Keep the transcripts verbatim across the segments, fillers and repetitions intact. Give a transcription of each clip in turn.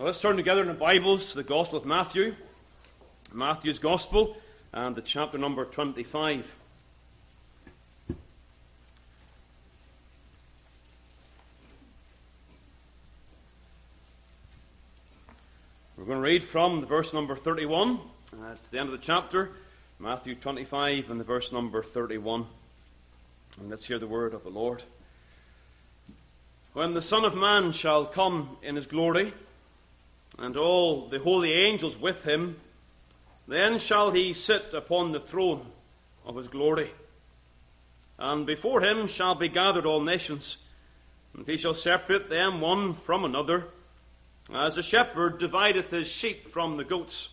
Well, let's turn together in the Bibles to the Gospel of Matthew, Matthew's Gospel, and the chapter number twenty-five. We're going to read from the verse number thirty-one uh, to the end of the chapter, Matthew twenty-five and the verse number thirty-one. And let's hear the word of the Lord. When the Son of Man shall come in his glory, and all the holy angels with him, then shall he sit upon the throne of his glory. And before him shall be gathered all nations, and he shall separate them one from another, as a shepherd divideth his sheep from the goats.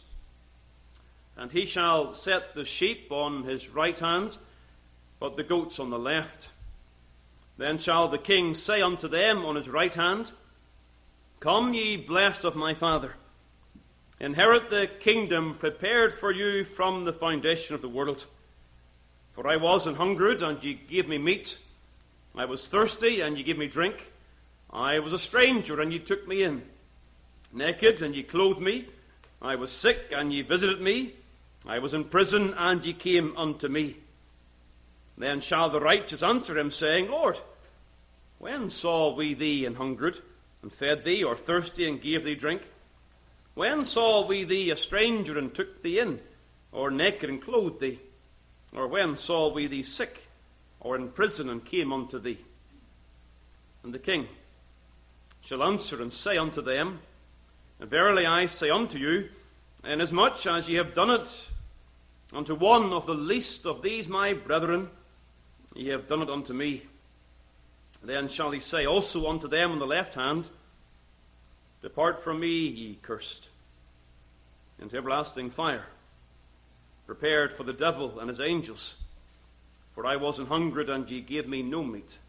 And he shall set the sheep on his right hand, but the goats on the left. Then shall the king say unto them on his right hand, Come ye blessed of my Father, inherit the kingdom prepared for you from the foundation of the world. For I was an hungered, and ye gave me meat. I was thirsty, and ye gave me drink. I was a stranger, and ye took me in. Naked, and ye clothed me. I was sick, and ye visited me. I was in prison, and ye came unto me. Then shall the righteous answer him, saying, Lord, when saw we thee an hungered, and fed thee, or thirsty, and gave thee drink? When saw we thee a stranger, and took thee in, or naked, and clothed thee? Or when saw we thee sick, or in prison, and came unto thee? And the king shall answer and say unto them, Verily I say unto you, inasmuch as ye have done it unto one of the least of these my brethren, ye have done it unto me. Then shall he say also unto them on the left hand, Depart from me, ye cursed, into everlasting fire, prepared for the devil and his angels. For I was an hungered, and ye gave me no meat.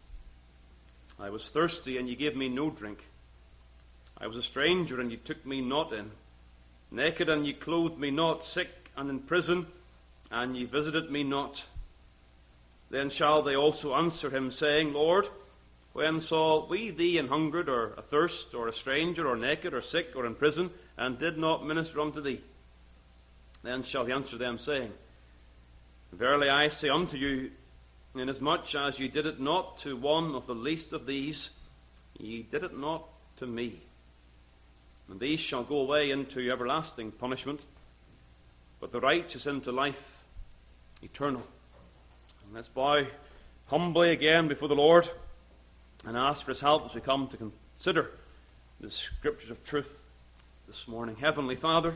I was thirsty, and ye gave me no drink. I was a stranger, and ye took me not in. Naked, and ye clothed me not. Sick, and in prison, and ye visited me not. Then shall they also answer him, saying, Lord, when saw we thee an hungered, or athirst, or a stranger, or naked, or sick, or in prison, and did not minister unto thee? Then shall he answer them, saying, Verily I say unto you, inasmuch as ye did it not to one of the least of these, ye did it not to me. And these shall go away into everlasting punishment, but the righteous into life eternal. And let's bow humbly again before the Lord and ask for his help as we come to consider the scriptures of truth this morning. Heavenly Father,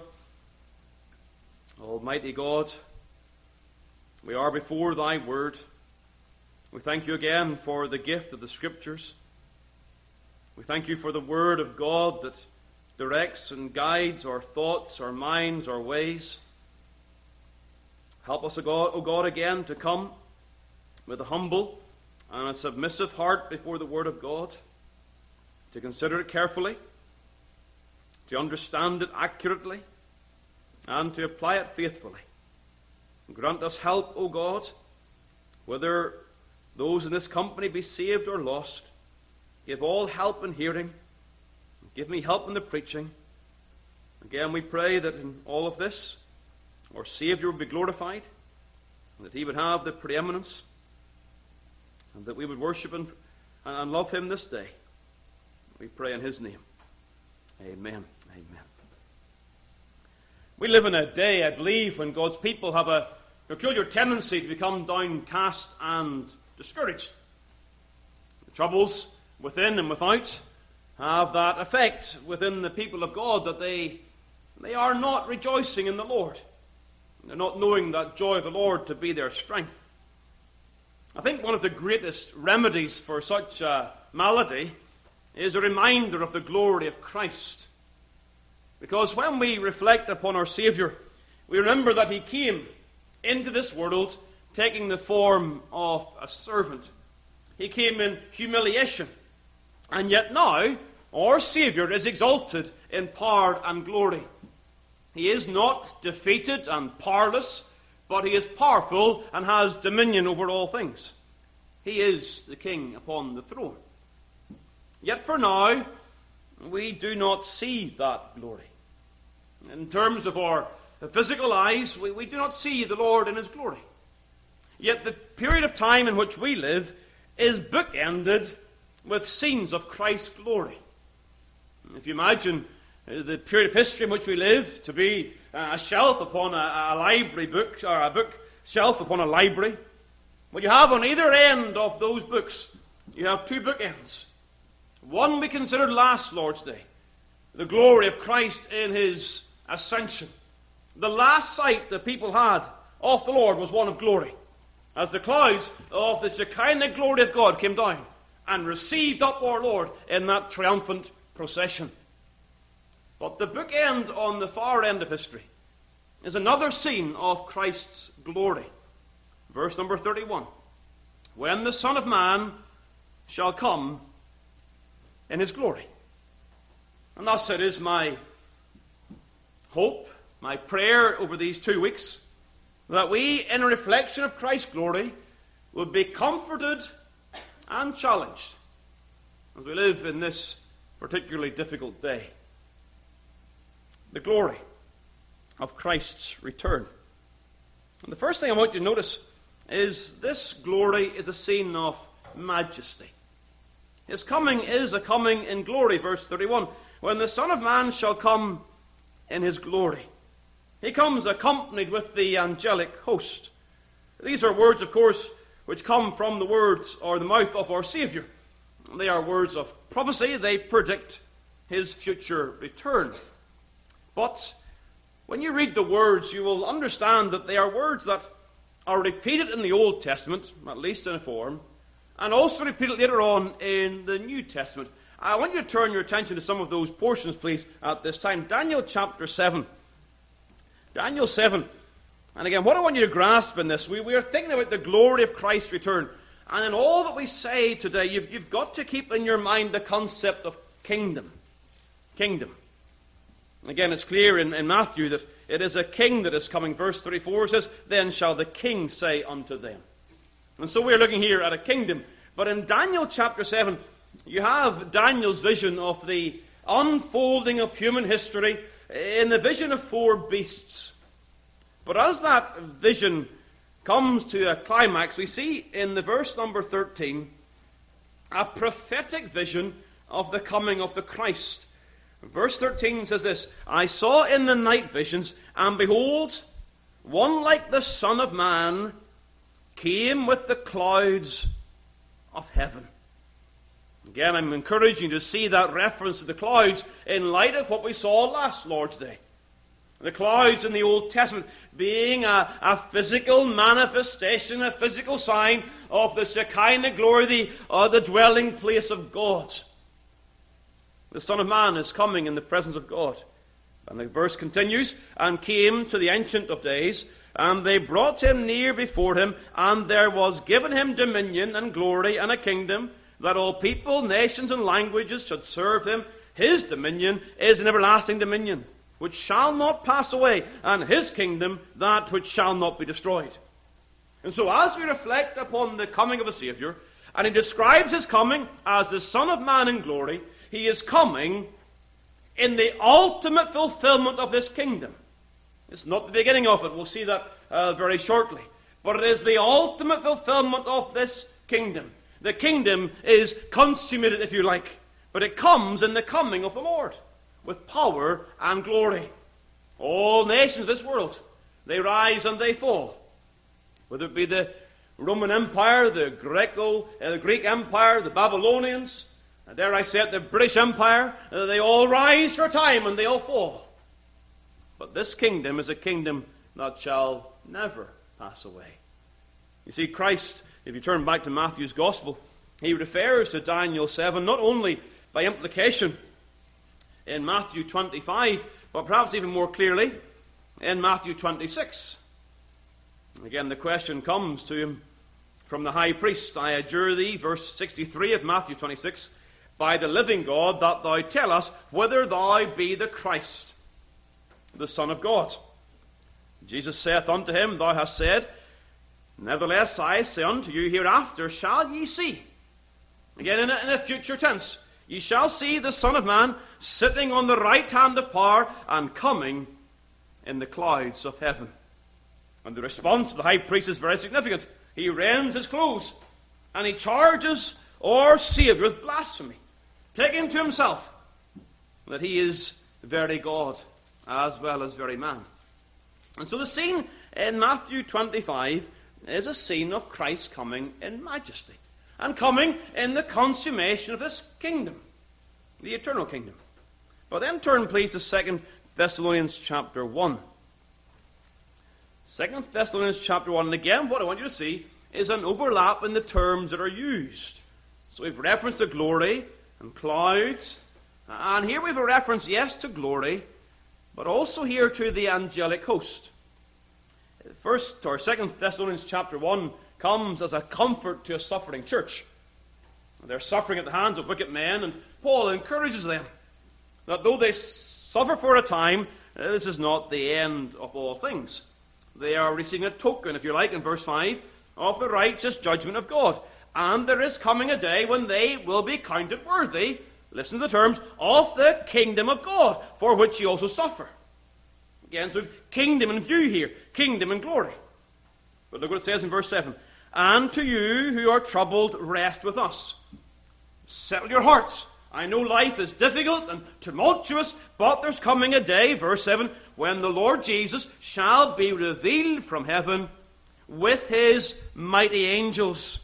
Almighty God, we are before thy word. We thank you again for the gift of the scriptures. We thank you for the word of God that directs and guides our thoughts, our minds, our ways. Help us, O God, O God, again to come with a humble and a submissive heart before the word of God, to consider it carefully, to understand it accurately, and to apply it faithfully. Grant us help, O God, whether those in this company be saved or lost. Give all help in hearing. Give me help in the preaching. Again, we pray that in all of this, our Savior would be glorified, and that he would have the preeminence, and that we would worship and, and love him this day. We pray in his name. Amen. Amen. We live in a day, I believe, when God's people have a peculiar tendency to become downcast and discouraged. The troubles within and without have that effect within the people of God, that they, they are not rejoicing in the Lord. They're not knowing that joy of the Lord to be their strength. I think one of the greatest remedies for such a malady is a reminder of the glory of Christ. Because when we reflect upon our Savior, we remember that he came into this world taking the form of a servant. He came in humiliation. And yet now, our Savior is exalted in power and glory. He is not defeated and powerless, but he is powerful and has dominion over all things. He is the King upon the throne. Yet for now, we do not see that glory. In terms of our physical eyes, we, we do not see the Lord in his glory. Yet the period of time in which we live is bookended with scenes of Christ's glory. If you imagine the period of history in which we live to be a shelf upon a, a library book, or a book shelf upon a library, what you have on either end of those books, you have two bookends. One we considered last Lord's Day, the glory of Christ in his ascension. The last sight the people had of the Lord was one of glory, as the clouds of the Shekinah glory of God came down and received up our Lord in that triumphant procession. But the bookend on the far end of history is another scene of Christ's glory. Verse number thirty-one. When the Son of Man shall come in his glory. And thus it is my hope, my prayer over these two weeks, that we, in a reflection of Christ's glory, would be comforted and challenged as we live in this particularly difficult day. The glory of Christ's return. And the first thing I want you to notice is this glory is a scene of majesty. His coming is a coming in glory, verse thirty-one. When the Son of Man shall come in his glory. He comes accompanied with the angelic host. These are words, of course, which come from the words or the mouth of our Savior. They are words of prophecy. They predict his future return. But when you read the words, you will understand that they are words that are repeated in the Old Testament, at least in a form, and also repeated later on in the New Testament. I want you to turn your attention to some of those portions, please, at this time. Daniel chapter seven. Daniel seven. And again, what I want you to grasp in this, we, we are thinking about the glory of Christ's return. And in all that we say today, you've, you've got to keep in your mind the concept of kingdom. Kingdom. Again, it's clear in, in Matthew that it is a king that is coming. Verse thirty-four says, Then shall the king say unto them. And so we're looking here at a kingdom. But in Daniel chapter seven, you have Daniel's vision of the unfolding of human history in the vision of four beasts. But as that vision comes to a climax, we see in the verse number thirteen a prophetic vision of the coming of the Christ. Verse thirteen says this, I saw in the night visions, and behold, one like the Son of Man came with the clouds of heaven. Again, I'm encouraging you to see that reference to the clouds in light of what we saw last Lord's Day. The clouds in the Old Testament being a, a physical manifestation, a physical sign of the Shekinah glory, the, uh, the dwelling place of God. The Son of Man is coming in the presence of God. And the verse continues, and came to the Ancient of Days, and they brought him near before him, and there was given him dominion and glory and a kingdom, that all people, nations, and languages should serve him. His dominion is an everlasting dominion, which shall not pass away, and his kingdom that which shall not be destroyed. And so as we reflect upon the coming of a Savior, and he describes his coming as the Son of Man in glory, he is coming in the ultimate fulfillment of this kingdom. It's not the beginning of it. We'll see that uh, very shortly. But it is the ultimate fulfillment of this kingdom. The kingdom is consummated, if you like. But it comes in the coming of the Lord, with power and glory. All nations of this world, they rise and they fall. Whether it be the Roman Empire, the Greco, uh, the Greek Empire, the Babylonians, and dare I say it, the British Empire, uh, they all rise for a time and they all fall. But this kingdom is a kingdom that shall never pass away. You see, Christ, if you turn back to Matthew's Gospel, he refers to Daniel seven not only by implication in Matthew twenty-five, but perhaps even more clearly in Matthew twenty-six. Again, the question comes to him from the high priest, I adjure thee, verse sixty-three of Matthew twenty-six, by the living God, that thou tell us whether thou be the Christ, the Son of God. Jesus saith unto him, Thou hast said, Nevertheless I say unto you, hereafter shall ye see. Again, in a, in a future tense, Ye shall see the Son of Man sitting on the right hand of power and coming in the clouds of heaven. And the response to the high priest is very significant. He rends his clothes and he charges our Saviour with blasphemy, taking to himself that he is very God as well as very man. And so the scene in Matthew twenty-five is a scene of Christ coming in majesty and coming in the consummation of this kingdom, the eternal kingdom. But then turn, please, to Second Thessalonians chapter one. Second Thessalonians chapter one, and again, what I want you to see is an overlap in the terms that are used. So we've reference to glory and clouds, and here we've a reference, yes, to glory, but also here to the angelic host. First or Second Thessalonians chapter one comes as a comfort to a suffering church. They're suffering at the hands of wicked men, and Paul encourages them that though they suffer for a time, this is not the end of all things. They are receiving a token, if you like, in verse five, of the righteous judgment of God. And there is coming a day when they will be counted worthy, listen to the terms, of the kingdom of God, for which ye also suffer. Again, so we've kingdom in view here, kingdom and glory. But look what it says in verse seven. And to you who are troubled, rest with us. Settle your hearts. I know life is difficult and tumultuous, but there's coming a day, verse seven, when the Lord Jesus shall be revealed from heaven with his mighty angels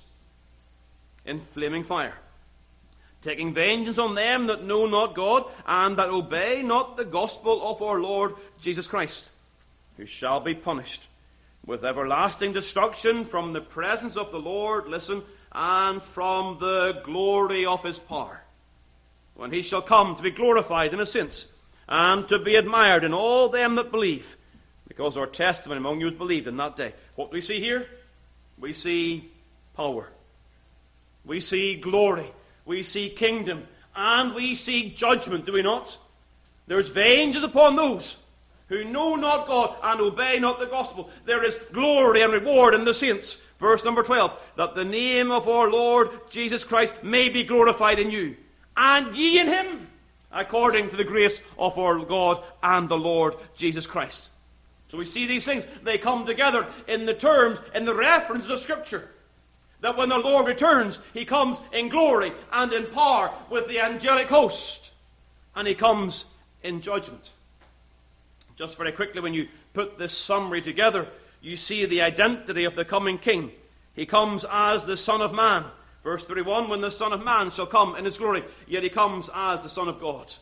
in flaming fire, taking vengeance on them that know not God and that obey not the gospel of our Lord Jesus Christ, who shall be punished with everlasting destruction from the presence of the Lord, listen, and from the glory of his power, when he shall come to be glorified in his saints, and to be admired in all them that believe, because our testimony among you is believed in that day. What do we see here? We see power. We see glory. We see kingdom. And we see judgment, do we not? There's vengeance upon those who know not God and obey not the gospel. There is glory and reward in the saints. Verse number twelve, that the name of our Lord Jesus Christ may be glorified in you, and ye in him, according to the grace of our God and the Lord Jesus Christ. So we see these things. They come together in the terms, in the references of Scripture. That when the Lord returns, he comes in glory and in power with the angelic host. And he comes in judgment. Just very quickly, when you put this summary together, you see the identity of the coming king. He comes as the Son of Man. Verse thirty-one, when the Son of Man shall come in his glory, yet he comes as the Son of God.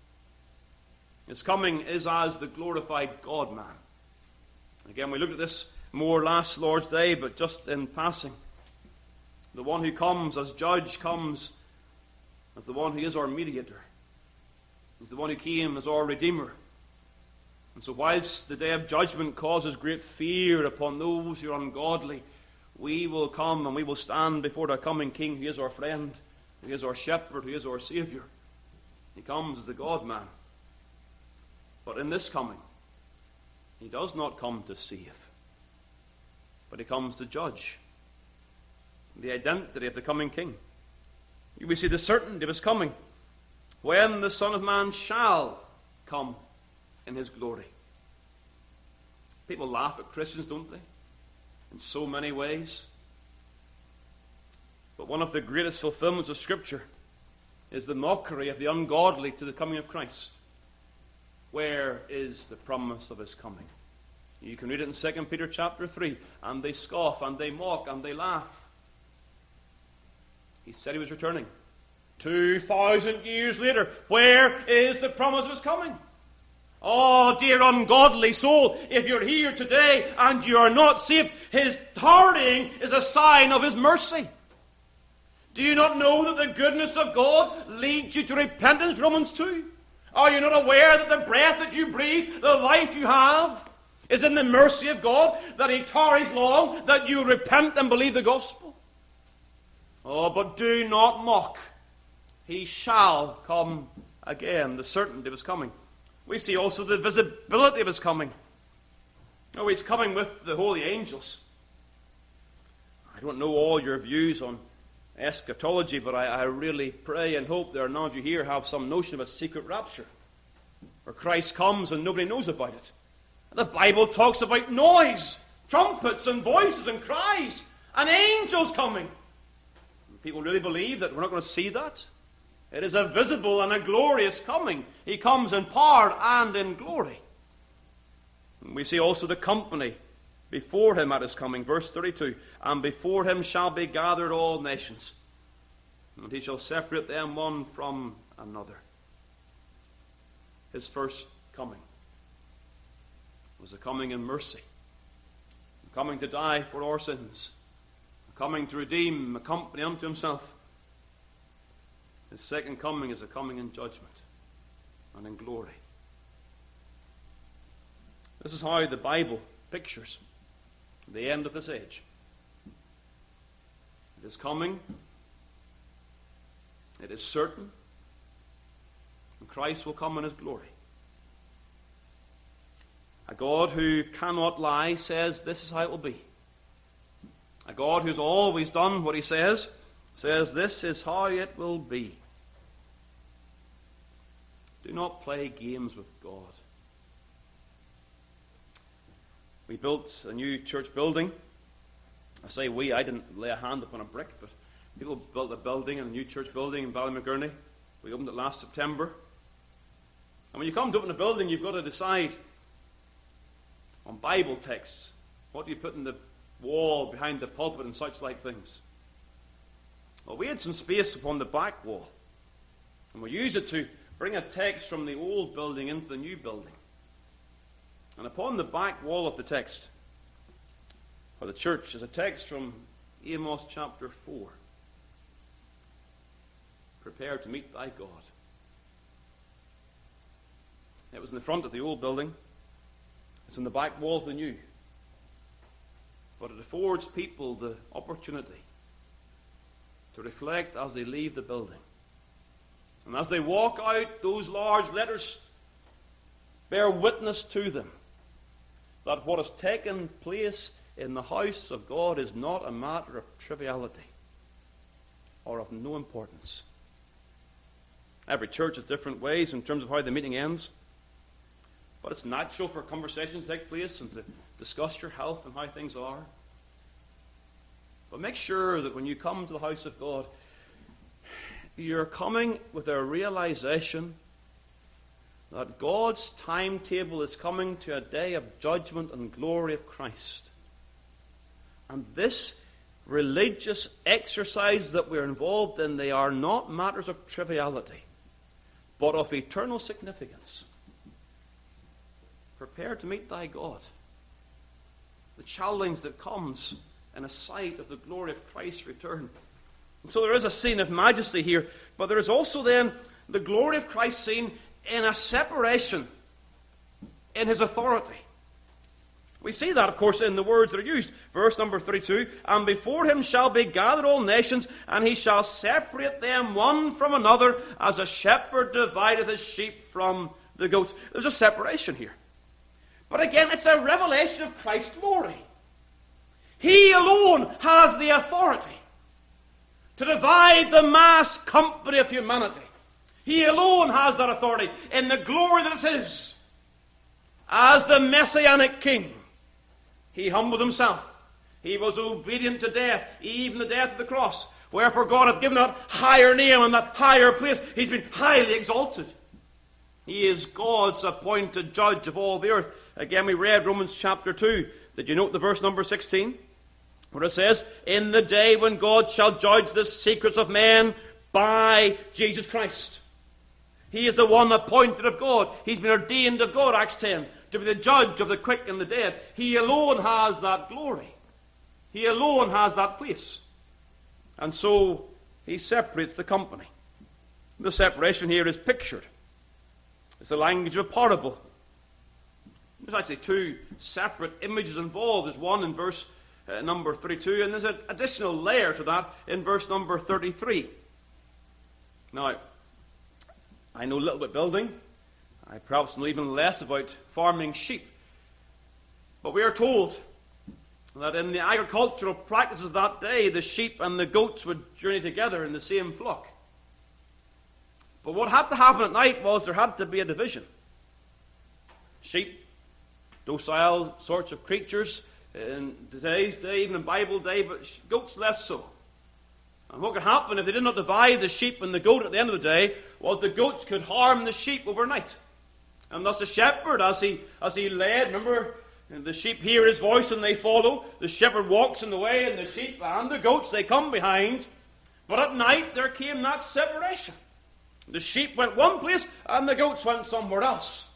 His coming is as the glorified God-man. Again, we looked at this more last Lord's Day, but just in passing. The one who comes as judge comes as the one who is our mediator. He's the one who came as our Redeemer. And so whilst the day of judgment causes great fear upon those who are ungodly, we will come and we will stand before the coming King who is our friend, who is our shepherd, who is our Saviour. He comes as the God-man. But in this coming, he does not come to save, but he comes to judge. The identity of the coming King. We see the certainty of his coming. When the Son of Man shall come in his glory. People laugh at Christians, don't they? In so many ways. But one of the greatest fulfillments of Scripture is the mockery of the ungodly to the coming of Christ. Where is the promise of his coming? You can read it in Second Peter chapter three. And they scoff, and they mock, and they laugh. He said he was returning. Two thousand years later, where is the promise of his coming? Oh, dear ungodly soul, if you're here today and you are not saved, his tarrying is a sign of his mercy. Do you not know that the goodness of God leads you to repentance, Romans two? Are you not aware that the breath that you breathe, the life you have, is in the mercy of God, that he tarries long, that you repent and believe the gospel? Oh, but do not mock. He shall come again, the certainty of his coming. We see also the visibility of his coming. Oh, he's coming with the holy angels. I don't know all your views on eschatology, but I, I really pray and hope there are none of you here have some notion of a secret rapture, where Christ comes and nobody knows about it. The Bible talks about noise, trumpets and voices and cries, and angels coming. People really believe that we're not going to see that? It is a visible and a glorious coming. He comes in power and in glory. And we see also the company before him at his coming. Verse thirty-two, and before him shall be gathered all nations, and he shall separate them one from another. His first coming was a coming in mercy, a coming to die for our sins, a coming to redeem a company unto himself. His second coming is a coming in judgment and in glory. This is how the Bible pictures the end of this age. It is coming. It is certain. And Christ will come in his glory. A God who cannot lie says this is how it will be. A God who's always done what he says, says this is how it will be. Do not play games with God. We built a new church building. I say we, I didn't lay a hand upon a brick, but people built a building, a new church building in Ballymcgurney. We opened it last September. And when you come to open a building, you've got to decide on Bible texts. What do you put in the wall behind the pulpit and such like things? Well, we had some space upon the back wall, and we used it to bring a text from the old building into the new building. And upon the back wall of the text, for the church, is a text from Amos chapter four. Prepare to meet thy God. It was in the front of the old building. It's in the back wall of the new. But it affords people the opportunity to reflect as they leave the building. And as they walk out, those large letters bear witness to them that what has taken place in the house of God is not a matter of triviality or of no importance. Every church has different ways in terms of how the meeting ends. But it's natural for conversations to take place and to discuss your health and how things are. But make sure that when you come to the house of God, you're coming with a realization that God's timetable is coming to a day of judgment and glory of Christ. And this religious exercise that we're involved in, they are not matters of triviality, but of eternal significance. Prepare to meet thy God. The challenge that comes in a sight of the glory of Christ's return. And so there is a scene of majesty here, but there is also then the glory of Christ seen in a separation in his authority. We see that, of course, in the words that are used. Verse number thirty-two, and before him shall be gathered all nations, and he shall separate them one from another, as a shepherd divideth his sheep from the goats. There's a separation here. But again, it's a revelation of Christ's glory. He alone has the authority to divide the mass company of humanity. He alone has that authority in the glory that it is. As the Messianic King, he humbled himself. He was obedient to death, even the death of the cross. Wherefore God hath given that higher name and that higher place. He's been highly exalted. He is God's appointed judge of all the earth. Again, we read Romans chapter two. Did you note the verse number sixteen? Where it says, in the day when God shall judge the secrets of men by Jesus Christ. He is the one appointed of God. He's been ordained of God, Acts ten, to be the judge of the quick and the dead. He alone has that glory. He alone has that place. And so he separates the company. The separation here is pictured. It's the language of a parable. There's actually two separate images involved. There's one in verse uh, number thirty-two, and there's an additional layer to that in verse number thirty-three. Now, I know little about building. I perhaps know even less about farming sheep. But we are told that in the agricultural practices of that day, the sheep and the goats would journey together in the same flock. But what had to happen at night was there had to be a division. Sheep, docile sorts of creatures in today's day, even in Bible day, but goats less so. And what could happen if they did not divide the sheep and the goat at the end of the day was the goats could harm the sheep overnight. And thus the shepherd, as he, as he led, remember, the sheep hear his voice and they follow. The shepherd walks in the way and the sheep and the goats, they come behind. But at night there came that separation. The sheep went one place and the goats went somewhere else.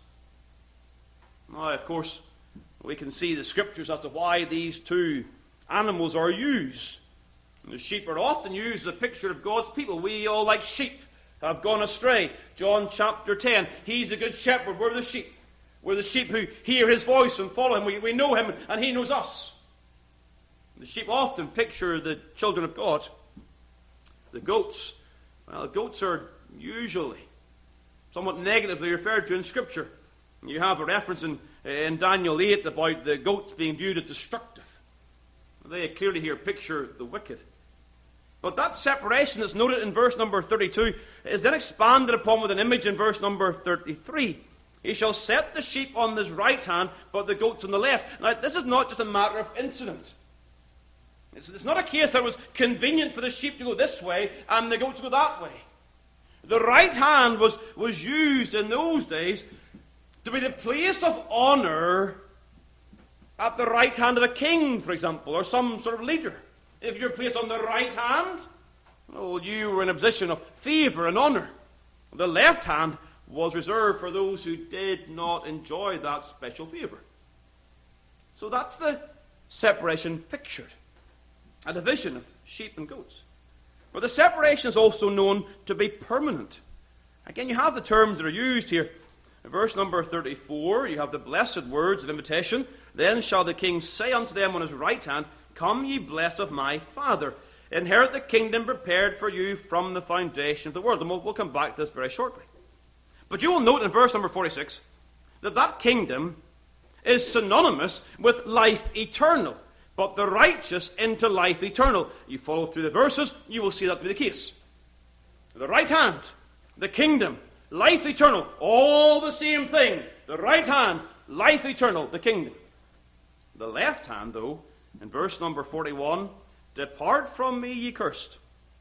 Now, of course, we can see the scriptures as to why these two animals are used. And the sheep are often used as a picture of God's people. We all, like sheep, have gone astray. John chapter ten. He's the good shepherd. We're the sheep. We're the sheep who hear his voice and follow him. We, we know him and he knows us. The sheep often picture the children of God. The goats, well, goats are usually somewhat negatively referred to in Scripture. You have a reference in, in Daniel eight about the goats being viewed as destructive. They clearly here picture the wicked. But that separation that's noted in verse number thirty-two is then expanded upon with an image in verse number thirty-three. He shall set the sheep on his right hand, but the goats on the left. Now, this is not just a matter of incident. It's, it's not a case that it was convenient for the sheep to go this way and the goats to go that way. The right hand was, was used in those days to be the place of honor at the right hand of a king, for example, or some sort of leader. If you're placed on the right hand, well, you were in a position of favor and honor. The left hand was reserved for those who did not enjoy that special favor. So that's the separation pictured. A division of sheep and goats. But the separation is also known to be permanent. Again, you have the terms that are used here. In verse number thirty-four, you have the blessed words of invitation. Then shall the king say unto them on his right hand, Come ye blessed of my Father, inherit the kingdom prepared for you from the foundation of the world. And we'll, we'll come back to this very shortly. But you will note in verse number forty-six that that kingdom is synonymous with life eternal. But the righteous into life eternal. You follow through the verses, you will see that to be the case. The right hand, the kingdom, life eternal, all the same thing. The right hand, life eternal, the kingdom. The left hand, though, in verse number forty-one, Depart from me, ye cursed,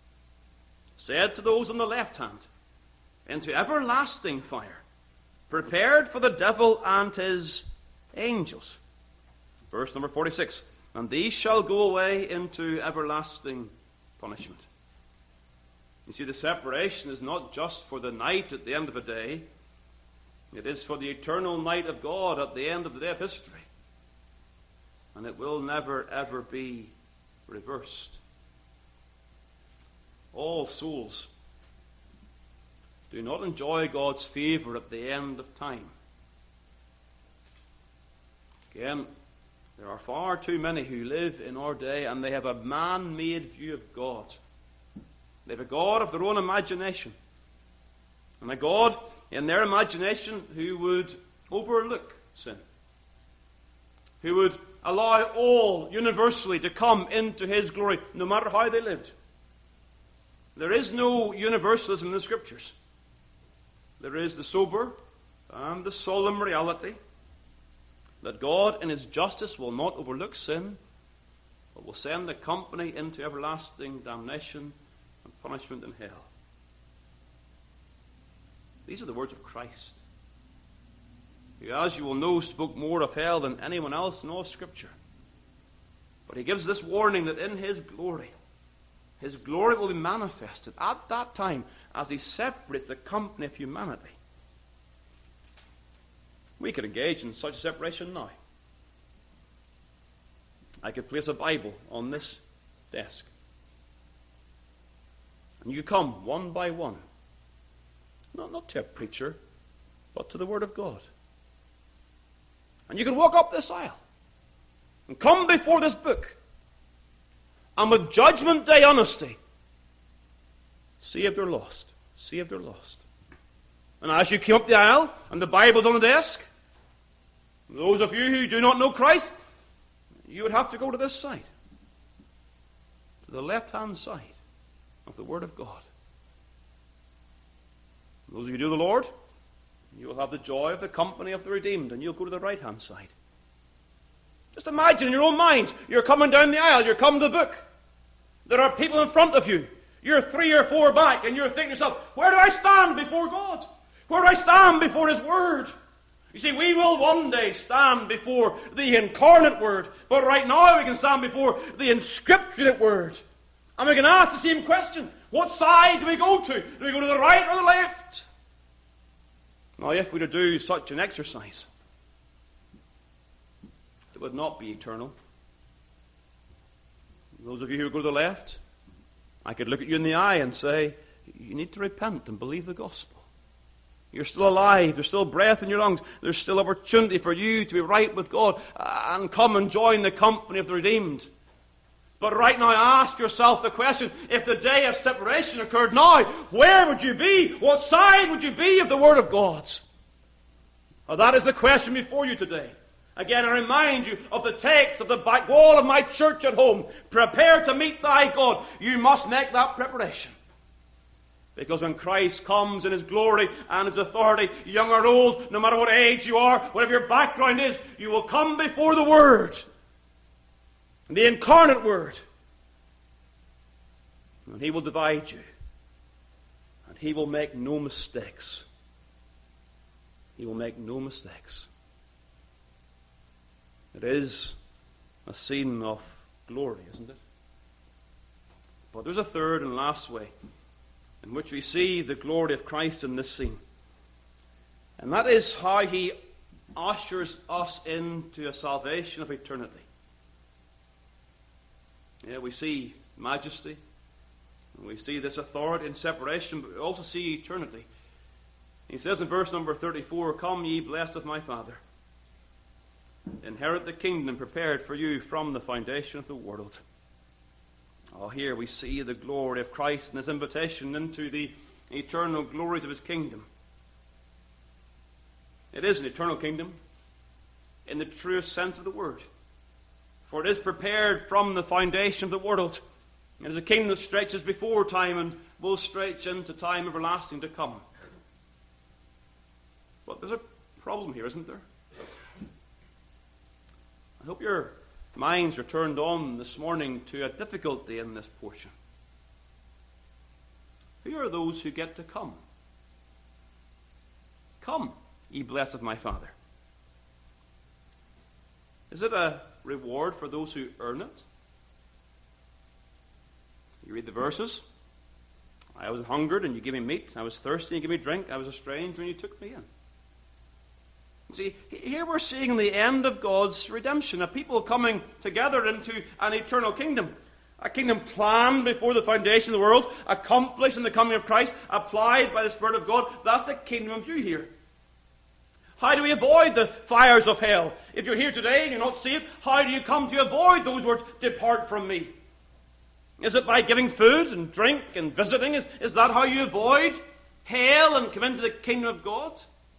said to those on the left hand, into everlasting fire, prepared for the devil and his angels. Verse number forty-six, And these shall go away into everlasting punishment. You see, the separation is not just for the night at the end of a day. It is for the eternal night of God at the end of the day of history. And it will never, ever be reversed. All souls do not enjoy God's favor at the end of time. Again, there are far too many who live in our day and they have a man-made view of God. They have a God of their own imagination. And a God in their imagination who would overlook sin. Who would allow all universally to come into his glory, no matter how they lived. There is no universalism in the Scriptures. There is the sober and the solemn reality that God in his justice will not overlook sin, but will send the company into everlasting damnation and punishment in hell. These are the words of Christ, who, as you will know, spoke more of hell than anyone else in all Scripture. But he gives this warning that in his glory, his glory will be manifested at that time as he separates the company of humanity. We could engage in such a separation now. I could place a Bible on this desk. And you could come one by one. Not, not to a preacher, but to the Word of God. And you could walk up this aisle and come before this book and with judgment day honesty, saved or lost, saved or lost. And as you came up the aisle and the Bible's on the desk, those of you who do not know Christ, you would have to go to this side, to the left-hand side of the Word of God. Those of you who do the Lord, you will have the joy of the company of the redeemed, and you'll go to the right-hand side. Just imagine in your own minds, you're coming down the aisle, you're coming to the book. There are people in front of you. You're three or four back, and you're thinking to yourself, where do I stand before God? Where do I stand before His Word? You see, we will one day stand before the incarnate Word, but right now we can stand before the inscripted Word. And we can ask the same question, what side do we go to? Do we go to the right or the left? Now, if we were to do such an exercise, it would not be eternal. Those of you who go to the left, I could look at you in the eye and say, you need to repent and believe the gospel. You're still alive. There's still breath in your lungs. There's still opportunity for you to be right with God and come and join the company of the redeemed. But right now, ask yourself the question, if the day of separation occurred now, where would you be? What side would you be of the Word of God? Well, that is the question before you today. Again, I remind you of the text of the back wall of my church at home. Prepare to meet thy God. You must make that preparation. Because when Christ comes in His glory and His authority, young or old, no matter what age you are, whatever your background is, you will come before the Word. The incarnate Word. And He will divide you. And He will make no mistakes. He will make no mistakes. It is a scene of glory, isn't it? But there's a third and last way in which we see the glory of Christ in this scene. And that is how He ushers us into a salvation of eternity. Yeah, we see majesty, and we see this authority and separation, but we also see eternity. He says in verse number thirty-four, come ye blessed of my Father, inherit the kingdom prepared for you from the foundation of the world. Oh, here we see the glory of Christ and His invitation into the eternal glories of His kingdom. It is an eternal kingdom in the truest sense of the word. For it is prepared from the foundation of the world. It is a kingdom that stretches before time and will stretch into time everlasting to come. But there's a problem here, isn't there? I hope your minds are turned on this morning to a difficulty in this portion. Who are those who get to come? Come, ye blessed of my Father. Is it a reward for those who earn it? You read the verses. I was hungered and you gave me meat. I was thirsty and you gave me drink. I was a stranger and you took me in. See, here we're seeing the end of God's redemption. A people coming together into an eternal kingdom. A kingdom planned before the foundation of the world, accomplished in the coming of Christ, applied by the Spirit of God. That's the kingdom of you here. How do we avoid the fires of hell? If you're here today and you're not saved, how do you come to avoid those words, depart from me? Is it by giving food and drink and visiting? Is, is that how you avoid hell and come into the kingdom of God?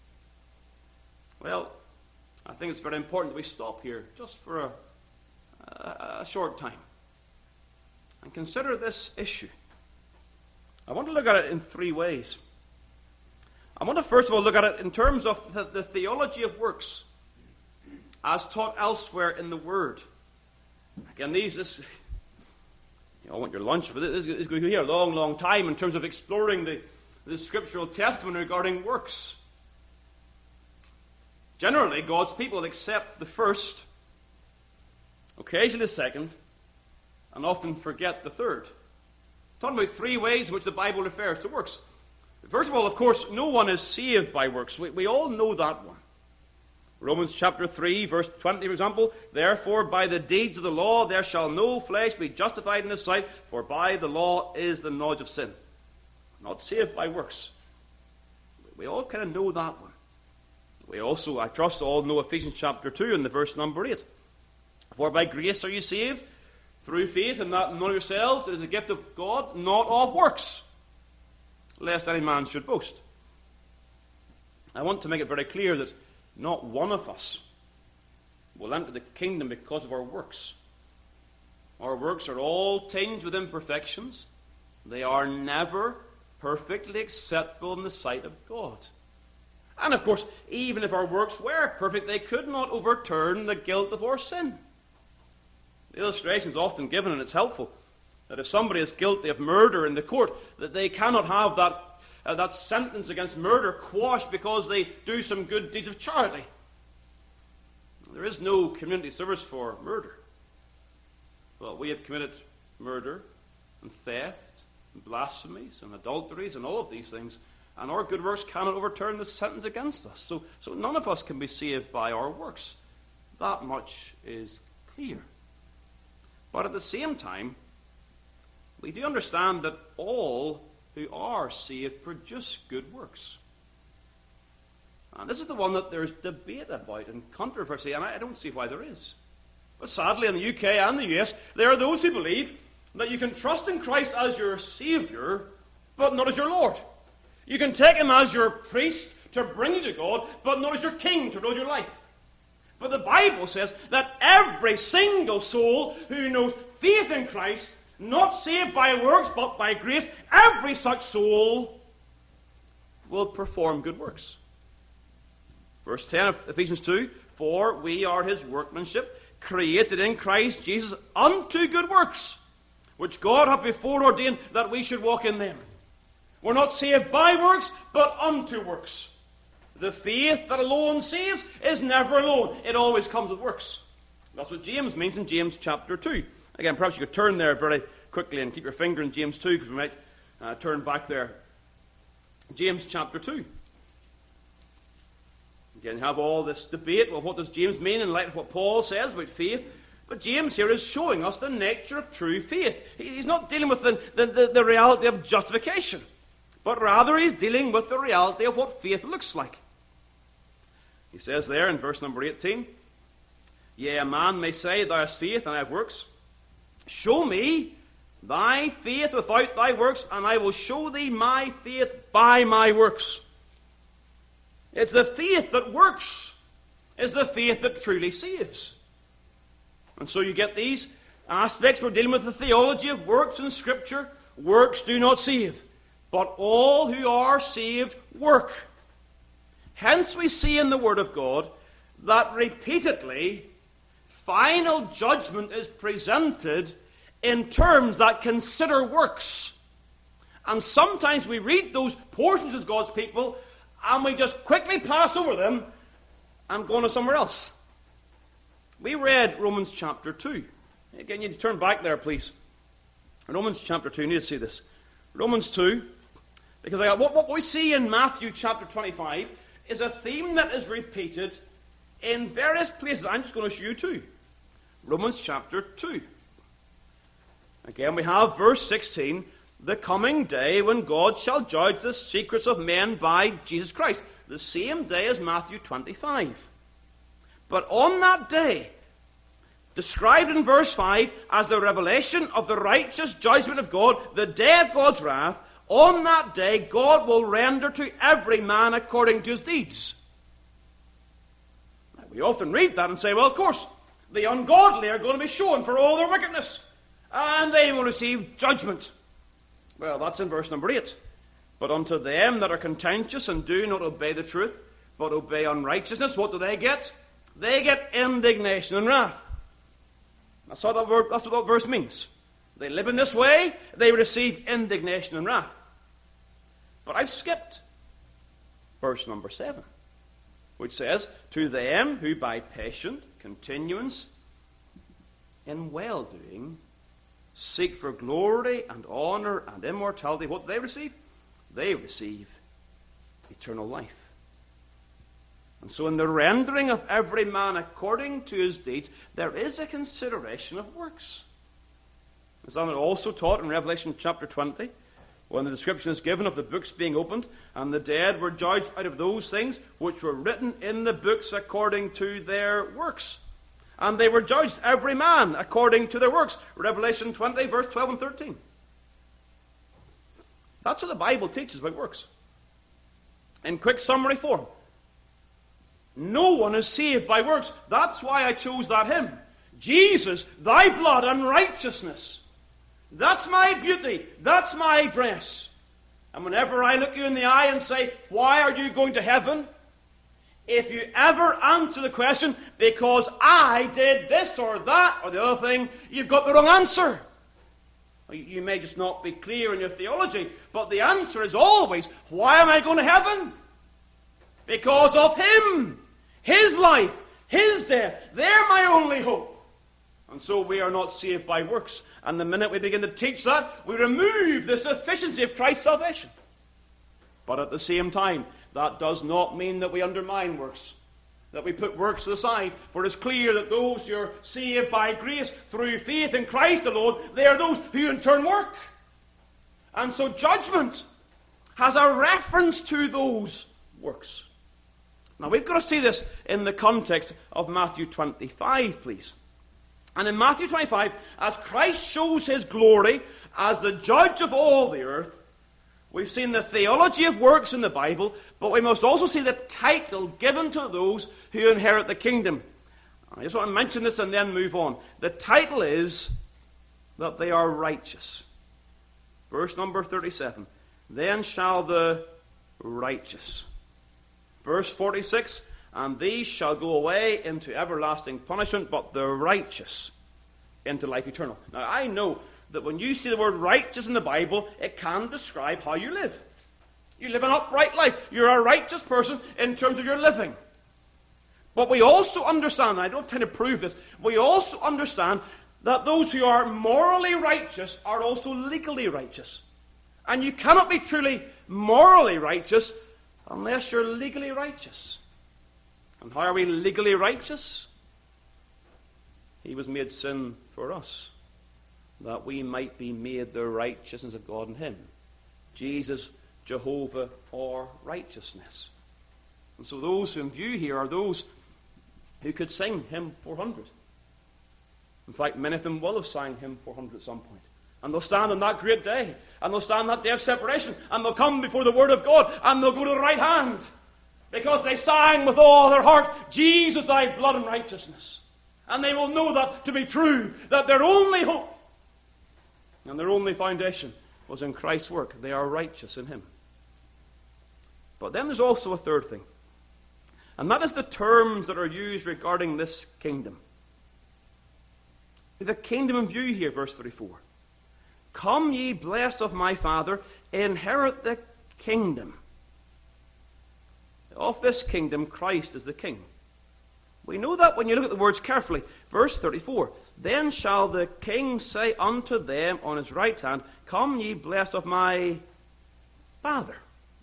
Well, I think it's very important that we stop here just for a, a, a short time and consider this issue. I want to look at it in three ways. I want to first of all look at it in terms of the, the theology of works as taught elsewhere in the Word. Again, these, this, you know, I want your lunch, but this is going to be here a long, long time in terms of exploring the, the scriptural testimony regarding works. Generally, God's people accept the first, occasionally the second, and often forget the third. Talking about three ways in which the Bible refers to works. First of all, of course, no one is saved by works. We, we all know that one. Romans chapter three, verse twenty, for example, therefore by the deeds of the law there shall no flesh be justified in His sight, for by the law is the knowledge of sin. Not saved by works. We all kind of know that one. We also, I trust, all know Ephesians chapter two and the verse number eight. For by grace are you saved, through faith, and that not of yourselves, it is a gift of God, not of works, lest any man should boast. I want to make it very clear that not one of us will enter the kingdom because of our works. Our works are all tinged with imperfections. They are never perfectly acceptable in the sight of God. And of course, even if our works were perfect, they could not overturn the guilt of our sin. The illustration is often given, and it's helpful, that if somebody is guilty of murder in the court, that they cannot have that, uh, that sentence against murder quashed because they do some good deeds of charity. There is no community service for murder. But we have committed murder and theft and blasphemies and adulteries and all of these things, and our good works cannot overturn the sentence against us. So, so none of us can be saved by our works. That much is clear. But at the same time, we do understand that all who are saved produce good works. And this is the one that there's debate about and controversy, and I don't see why there is. But sadly, in the U K and the U S, there are those who believe that you can trust in Christ as your Saviour, but not as your Lord. You can take Him as your priest to bring you to God, but not as your king to rule your life. But the Bible says that every single soul who knows faith in Christ, not saved by works, but by grace, every such soul will perform good works. Verse ten of Ephesians two, for we are His workmanship, created in Christ Jesus unto good works, which God hath before ordained that we should walk in them. We're not saved by works, but unto works. The faith that alone saves is never alone. It always comes with works. That's what James means in James chapter two. Again, perhaps you could turn there very quickly and keep your finger in James two, because we might uh, turn back there. James chapter two. Again, you have all this debate. Well, what does James mean in light of what Paul says about faith? But James here is showing us the nature of true faith. He's not dealing with the, the, the, the reality of justification, but rather he's dealing with the reality of what faith looks like. He says there in verse number eighteen, yea, a man may say, thou hast faith, and I have works. Show me thy faith without thy works, and I will show thee my faith by my works. It's the faith that works. It's the faith that truly saves. And so you get these aspects. We're dealing with the theology of works in Scripture. Works do not save, but all who are saved work. Hence we see in the Word of God that repeatedly final judgment is presented in terms that consider works. And sometimes we read those portions as God's people and we just quickly pass over them and go on to somewhere else. We read Romans chapter two. Again, you need to turn back there, please. Romans chapter two, you need to see this. Romans two, because I got, what, what we see in Matthew chapter twenty-five is a theme that is repeated in various places. I'm just going to show you two. Romans chapter two. Again, we have verse sixteen, the coming day when God shall judge the secrets of men by Jesus Christ. The same day as Matthew twenty-five. But on that day, described in verse five as the revelation of the righteous judgment of God, the day of God's wrath, on that day God will render to every man according to his deeds. Now, we often read that and say, well, of course, the ungodly are going to be shown for all their wickedness, and they will receive judgment. Well, that's in verse number eight. But unto them that are contentious and do not obey the truth, but obey unrighteousness, what do they get? They get indignation and wrath. That's what that, word, that's what that verse means. They live in this way, they receive indignation and wrath. But I've skipped verse number seven, which says, to them who by patient continuance in well-doing seek for glory and honor and immortality, what do they receive? They receive eternal life. And so in the rendering of every man according to his deeds, there is a consideration of works. Is that also taught in Revelation chapter twenty, when the description is given of the books being opened, and the dead were judged out of those things which were written in the books according to their works. And they were judged, every man, according to their works. Revelation twenty, verse twelve and thirteen. That's what the Bible teaches about works. In quick summary form. No one is saved by works. That's why I chose that hymn. Jesus, thy blood and righteousness. That's my beauty. That's my dress. And whenever I look you in the eye and say, why are you going to heaven? If you ever answer the question, because I did this or that or the other thing, you've got the wrong answer. You may just not be clear in your theology, but the answer is always, why am I going to heaven? Because of him, his life, his death. They're my only hope. And so we are not saved by works. And the minute we begin to teach that, we remove the sufficiency of Christ's salvation. But at the same time, that does not mean that we undermine works, that we put works aside. For it is clear that those who are saved by grace through faith in Christ alone, they are those who in turn work. And so judgment has a reference to those works. Now we've got to see this in the context of Matthew twenty-five, please. And in Matthew twenty-five, as Christ shows his glory as the judge of all the earth, we've seen the theology of works in the Bible, but we must also see the title given to those who inherit the kingdom. I just want to mention this and then move on. The title is that they are righteous. Verse number thirty-seven. Then shall the righteous. Verse forty-six. And these shall go away into everlasting punishment, but the righteous into life eternal. Now I know that when you see the word righteous in the Bible, it can describe how you live. You live an upright life. You're a righteous person in terms of your living. But we also understand, and I don't tend to prove this, we also understand that those who are morally righteous are also legally righteous. And you cannot be truly morally righteous unless you're legally righteous. And how are we legally righteous? He was made sin for us, that we might be made the righteousness of God in him. Jesus, Jehovah, our righteousness. And so those who in view here are those who could sing hymn four hundred. In fact, many of them will have sang hymn four hundred at some point. And they'll stand on that great day, and they'll stand on that day of separation, and they'll come before the Word of God, and they'll go to the right hand, because they sang with all their heart, Jesus, thy blood and righteousness. And they will know that to be true, that their only hope and their only foundation was in Christ's work. They are righteous in him. But then there's also a third thing, and that is the terms that are used regarding this kingdom. The kingdom in view here, verse thirty-four. Come ye blessed of my Father, inherit the kingdom. Of this kingdom, Christ is the king. We know that when you look at the words carefully. Verse thirty-four. Then shall the king say unto them on his right hand, Come ye blessed of my Father.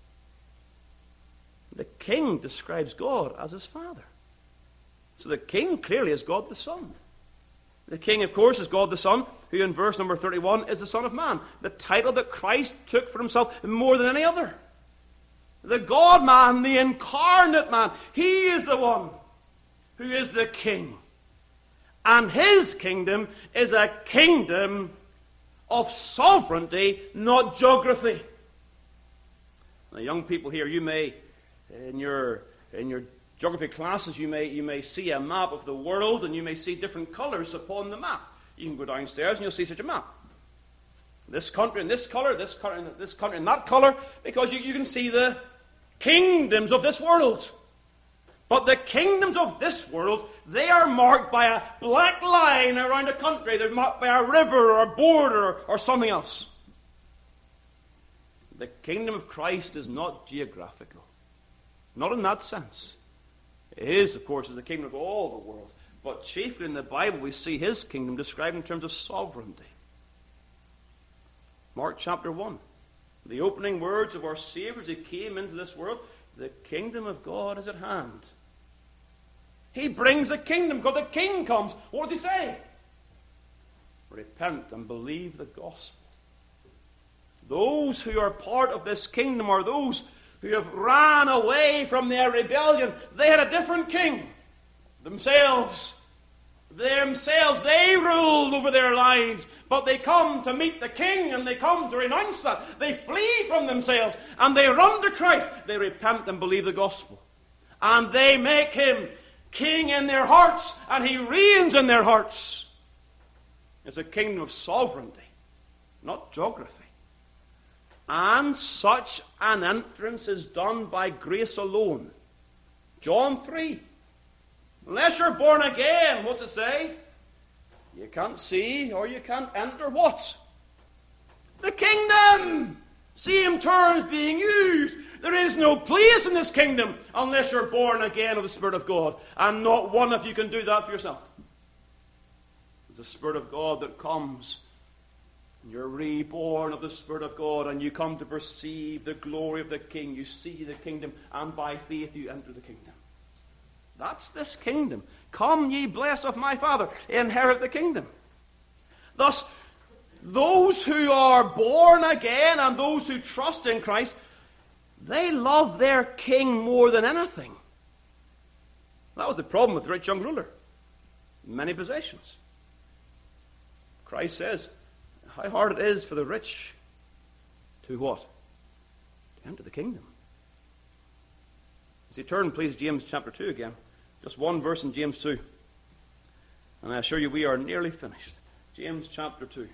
The king describes God as his Father. So the king clearly is God the Son. The king, of course, is God the Son, who in verse number thirty-one is the Son of Man. The title that Christ took for himself more than any other. The God-man, the incarnate man, he is the one who is the king. And his kingdom is a kingdom of sovereignty, not geography. Now, young people here, you may, in your in your geography classes, you may you may see a map of the world, and you may see different colors upon the map. You can go downstairs and you'll see such a map. This country in this color, this country in this country in that color, because you, you can see the kingdoms of this world. But the kingdoms of this world, they are marked by a black line around a country. They're marked by a river or a border or, or something else. The kingdom of Christ is not geographical. Not in that sense. It is, of course, is the kingdom of all the world. But chiefly in the Bible we see his kingdom described in terms of sovereignty. Mark chapter one. The opening words of our Savior as he came into this world, the kingdom of God is at hand. He brings the kingdom. God the King comes. What does he say? Repent and believe the gospel. Those who are part of this kingdom are those who have ran away from their rebellion. They had a different king. Themselves. Themselves. They ruled over their lives. But they come to meet the king, and they come to renounce that. They flee from themselves, and they run to Christ. They repent and believe the gospel. And they make him king in their hearts, and he reigns in their hearts. It's a kingdom of sovereignty, not geography. And such an entrance is done by grace alone. John three. Unless you're born again, what's it say? You can't see or you can't enter what? The kingdom! Same terms being used. There is no place in this kingdom unless you're born again of the Spirit of God. And not one of you can do that for yourself. It's the Spirit of God that comes. You're reborn of the Spirit of God, and you come to perceive the glory of the King. You see the kingdom, and by faith you enter the kingdom. That's this kingdom. Come, ye blessed of my Father, inherit the kingdom. Thus, those who are born again and those who trust in Christ, they love their king more than anything. That was the problem with the rich young ruler. Many possessions. Christ says, how hard it is for the rich to what? To enter the kingdom. As you turn, please, James chapter two again. Just one verse in James two. And I assure you we are nearly finished. James chapter two.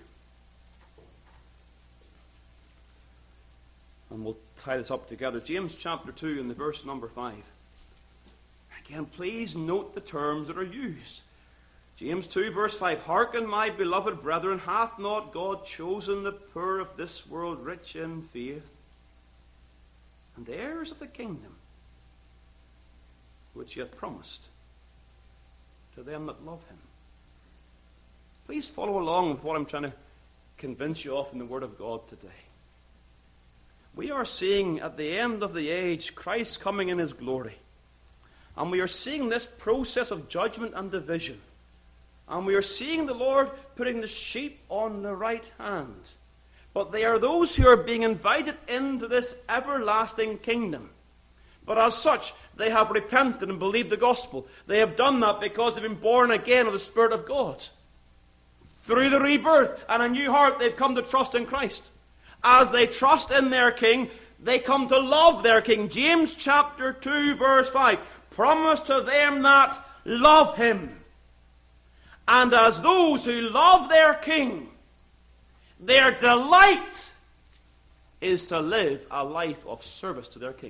And we'll tie this up together. James chapter two and the verse number five. Again, please note the terms that are used. James two verse five. Hearken, my beloved brethren, hath not God chosen the poor of this world rich in faith, and heirs of the kingdom, which he hath promised to them that love him? Please follow along with what I'm trying to convince you of in the Word of God today. We are seeing at the end of the age Christ coming in his glory. And we are seeing this process of judgment and division. And we are seeing the Lord putting the sheep on the right hand. But they are those who are being invited into this everlasting kingdom. But as such, they have repented and believed the gospel. They have done that because they've been born again of the Spirit of God. Through the rebirth and a new heart, they've come to trust in Christ. As they trust in their King, they come to love their King. James chapter two verse five. Promise to them that love him. And as those who love their King, their delight is to live a life of service to their King.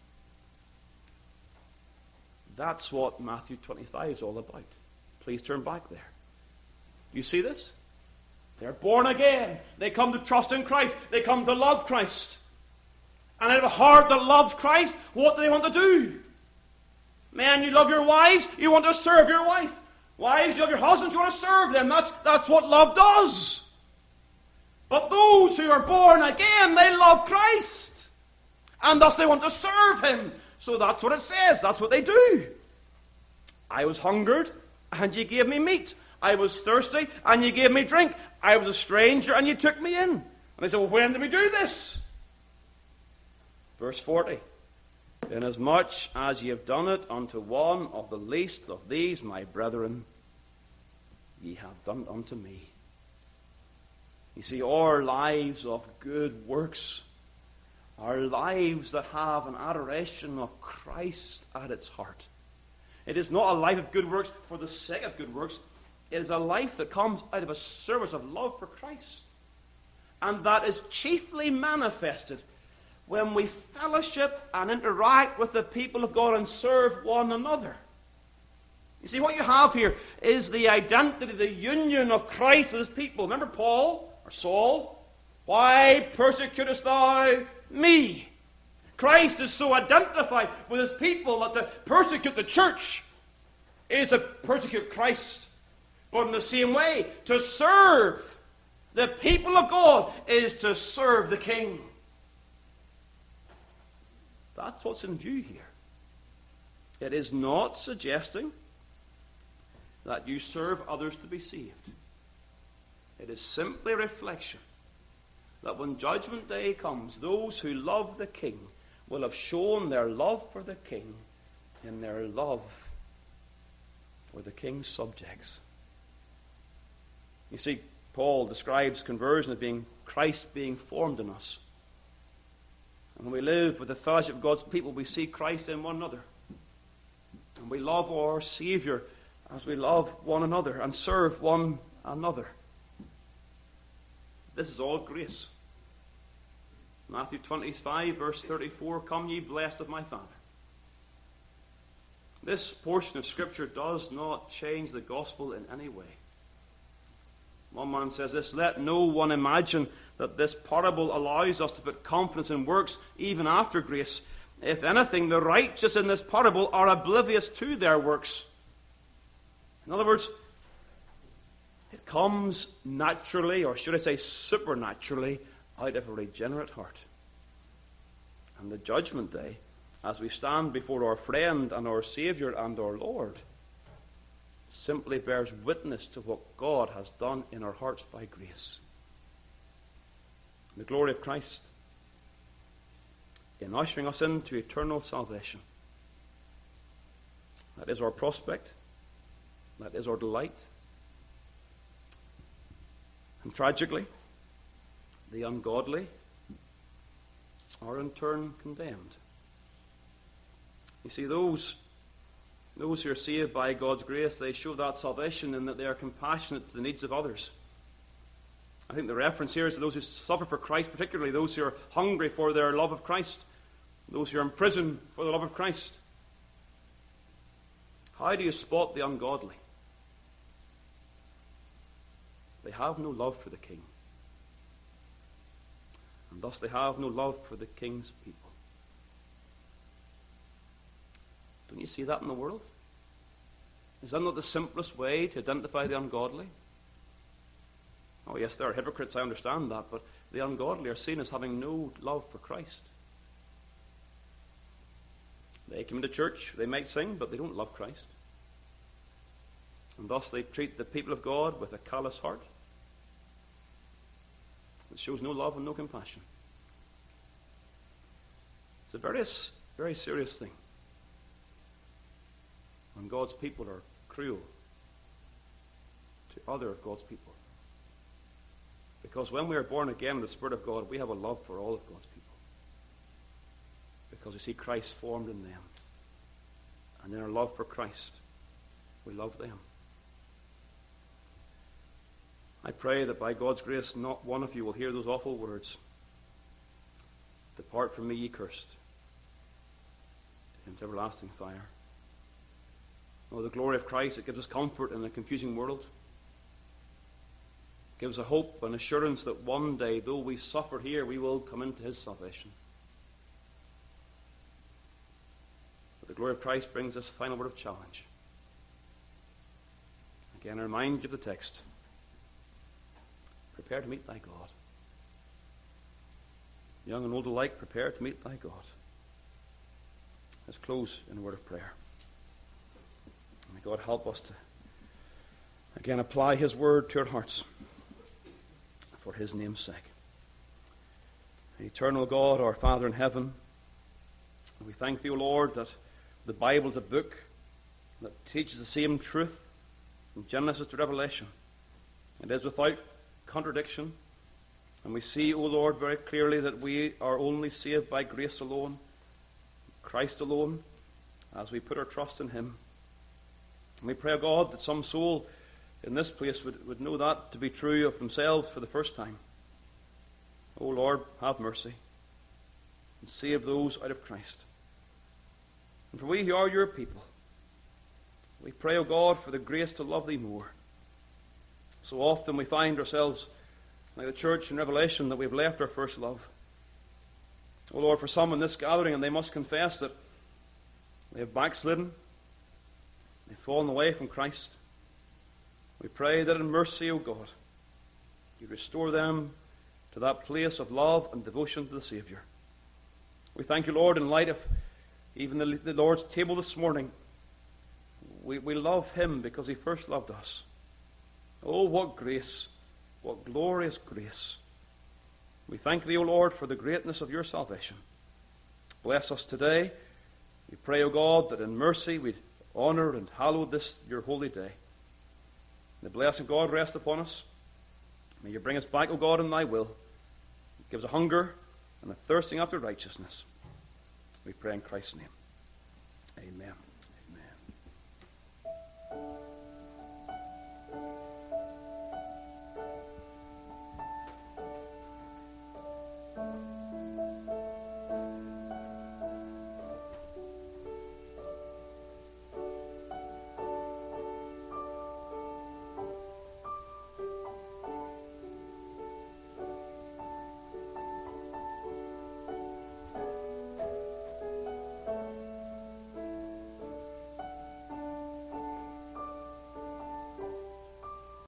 That's what Matthew twenty-five is all about. Please turn back there. You see this? They're born again. They come to trust in Christ. They come to love Christ. And out of a heart that loves Christ, what do they want to do? Man, you love your wives, you want to serve your wife. Wives, you love your husbands, you want to serve them. That's, that's what love does. But those who are born again, they love Christ. And thus they want to serve him. So that's what it says. That's what they do. I was hungered, and you gave me meat. I was thirsty, and you gave me drink. I was a stranger, and you took me in. And they said, well, when did we do this? Verse forty. Inasmuch as ye have done it unto one of the least of these, my brethren, ye have done it unto me. You see, our lives of good works, our lives that have an adoration of Christ at its heart. It is not a life of good works for the sake of good works. It is a life that comes out of a service of love for Christ. And that is chiefly manifested when we fellowship and interact with the people of God and serve one another. You see, what you have here is the identity, the union of Christ with his people. Remember Paul, or Saul? Why persecutest thou me? Christ is so identified with his people that to persecute the church is to persecute Christ. But in the same way, to serve the people of God is to serve the King. That's what's in view here. It is not suggesting that you serve others to be saved. It is simply a reflection that when Judgment Day comes, those who love the King will have shown their love for the King in their love for the King's subjects. You see, Paul describes conversion as being Christ being formed in us. And when we live with the fellowship of God's people, we see Christ in one another. And we love our Saviour as we love one another and serve one another. This is all grace. Matthew twenty-five, verse thirty-four, "Come ye blessed of my Father." This portion of Scripture does not change the gospel in any way. One man says this: "Let no one imagine that this parable allows us to put confidence in works even after grace. If anything, the righteous in this parable are oblivious to their works." In other words, it comes naturally, or should I say supernaturally, out of a regenerate heart. And the judgment day, as we stand before our friend and our Saviour and our Lord, simply bears witness to what God has done in our hearts by grace. The glory of Christ in ushering us into eternal salvation. That is our prospect. That is our delight. And tragically, the ungodly are in turn condemned. You see, those, those who are saved by God's grace, they show that salvation in that they are compassionate to the needs of others. I think the reference here is to those who suffer for Christ, particularly those who are hungry for their love of Christ, those who are in prison for the love of Christ. How do you spot the ungodly? They have no love for the King. And thus they have no love for the King's people. Don't you see that in the world? Is that not the simplest way to identify the ungodly? Oh yes, there are hypocrites, I understand that, but the ungodly are seen as having no love for Christ. They come into church, they might sing, but they don't love Christ. And thus they treat the people of God with a callous heart. It shows no love and no compassion. It's a very, very serious thing when God's people are cruel to other of God's people. Because when we are born again in the Spirit of God, we have a love for all of God's people. Because we see Christ formed in them. And in our love for Christ, we love them. I pray that by God's grace, not one of you will hear those awful words, "Depart from me, ye cursed, into everlasting fire." Oh, the glory of Christ, it gives us comfort in a confusing world. It gives a hope and assurance that one day, though we suffer here, we will come into his salvation. But the glory of Christ brings this final word of challenge. Again, I remind you of the text. Prepare to meet thy God. Young and old alike, prepare to meet thy God. Let's close in a word of prayer. May God help us to, again, apply his word to our hearts for his name's sake. Eternal God, our Father in heaven, we thank thee, O Lord, that the Bible is a book that teaches the same truth from Genesis to Revelation. It is without contradiction. And we see, O Lord, very clearly that we are only saved by grace alone, Christ alone, as we put our trust in him. And we pray, O God, that some soul in this place would, would know that to be true of themselves for the first time. O Lord, have mercy and save those out of Christ. And for we who are your people, we pray, O God, for the grace to love thee more. So often we find ourselves like the church in Revelation, that we've left our first love. O Lord, for some in this gathering, and they must confess that they have backslidden, they've fallen away from Christ. We pray that in mercy, O God, you restore them to that place of love and devotion to the Saviour. We thank you, Lord, in light of even the, the Lord's table this morning. We, we love him because he first loved us. Oh, what grace, what glorious grace. We thank thee, O Lord, for the greatness of your salvation. Bless us today. We pray, O God, that in mercy we'd honour and hallow this your holy day. The blessing of God rest upon us. May you bring us back, O God, in thy will. Give us a hunger and a thirsting after righteousness. We pray in Christ's name. Amen.